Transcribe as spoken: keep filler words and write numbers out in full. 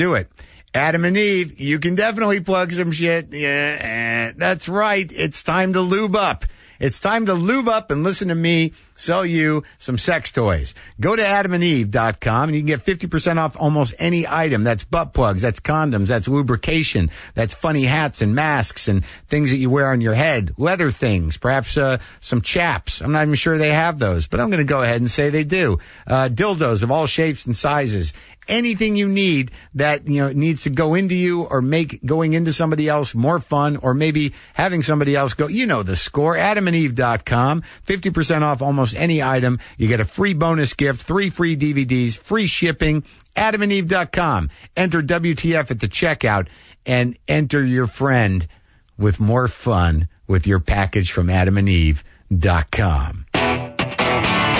Do it. Adam and Eve, you can definitely plug some shit. Yeah, that's right. It's time to lube up. It's time to lube up and listen to me sell you some sex toys. Go to adam and eve dot com and you can get fifty percent off almost any item. That's butt plugs, that's condoms, that's lubrication, that's funny hats and masks and things that you wear on your head, leather things, perhaps uh, some chaps. I'm not even sure they have those, but I'm going to go ahead and say they do. Uh, dildos of all shapes and sizes. Anything you need that, you know, needs to go into you or make going into somebody else more fun, or maybe having somebody else go, you know the score, adam and eve dot com, fifty percent off almost any item. You get a free bonus gift, three free D V Ds, free shipping, adam and eve dot com. Enter W T F at the checkout and enter your friend with more fun with your package from adam and eve dot com.